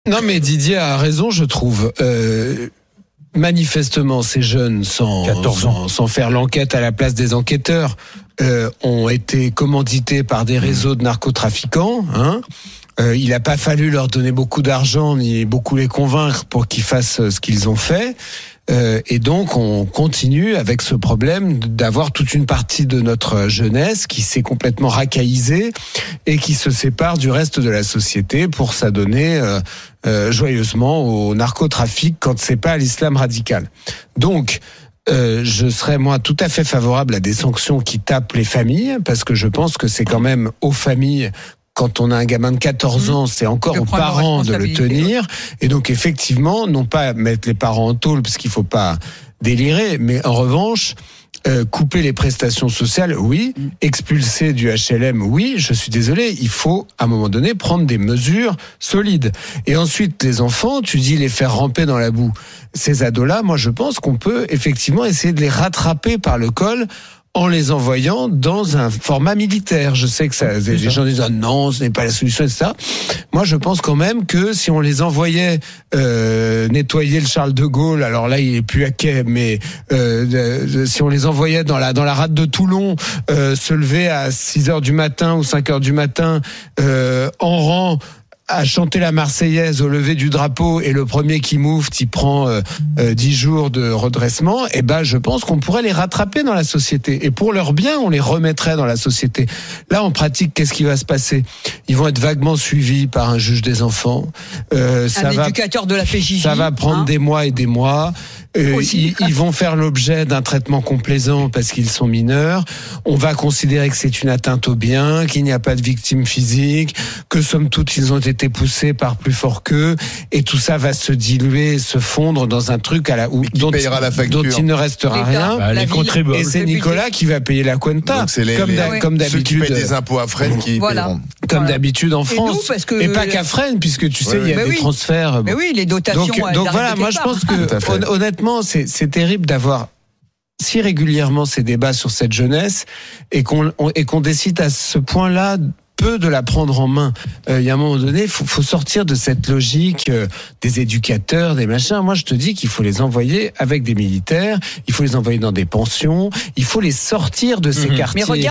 Non, mais Didier a raison, je trouve. Manifestement, ces jeunes, sans faire l'enquête à la place des enquêteurs, ont été commandités par des réseaux de narcotrafiquants. Il n'a pas fallu leur donner beaucoup d'argent ni beaucoup les convaincre pour qu'ils fassent ce qu'ils ont fait. Et donc, on continue avec ce problème d'avoir toute une partie de notre jeunesse qui s'est complètement racaillisée et qui se sépare du reste de la société pour s'adonner joyeusement au narcotrafic quand c'est pas à l'islam radical. Donc, je serais moi tout à fait favorable à des sanctions qui tapent les familles, parce que je pense que c'est quand même aux familles. Quand on a un gamin de 14 ans, c'est encore aux parents de le tenir. Et donc, effectivement, non pas mettre les parents en tôle, parce qu'il faut pas délirer, mais en revanche, couper les prestations sociales, oui. Expulser du HLM, oui. Je suis désolé, il faut, à un moment donné, prendre des mesures solides. Et ensuite, les enfants, tu dis les faire ramper dans la boue. Ces ados-là, moi, je pense qu'on peut effectivement essayer de les rattraper par le col en les envoyant dans un format militaire. Je sais que les gens disent non, ce n'est pas la solution, etc. Moi, je pense quand même que si on les envoyait nettoyer le Charles de Gaulle, alors là, il est plus à quai, mais si on les envoyait dans la rade de Toulon, se lever à 6h du matin ou 5h du matin en rang, à chanter la Marseillaise au lever du drapeau, et le premier qui moufte, il prend 10 jours de redressement, et ben je pense qu'on pourrait les rattraper dans la société. Et pour leur bien, on les remettrait dans la société. Là, en pratique, qu'est-ce qui va se passer ? Ils vont être vaguement suivis par un juge des enfants. Éducateur de la PJJ. Ça va prendre des mois et des mois. Ils vont faire l'objet d'un traitement complaisant parce qu'ils sont mineurs. On va considérer que c'est une atteinte au bien, qu'il n'y a pas de victime physique, que somme toute ils ont été poussés par plus fort qu'eux, et tout ça va se diluer, se fondre dans un truc dont il ne restera rien. Les contribuables. Et c'est Nicolas qui va payer la cuenta. Donc c'est comme d'habitude. Ceux qui payent des impôts à Fresnes qui paieront. Comme d'habitude en France. Et pas qu'à Fresnes, puisque tu sais, il y a des transferts. Mais oui, les dotations. Donc voilà, moi je pense que honnêtement, c'est terrible d'avoir si régulièrement ces débats sur cette jeunesse et qu'on décide à ce point-là peu de la prendre en main. Il y a un moment donné, faut sortir de cette logique des éducateurs, des machins. Moi, je te dis qu'il faut les envoyer avec des militaires, il faut les envoyer dans des pensions, il faut les sortir de ces quartiers.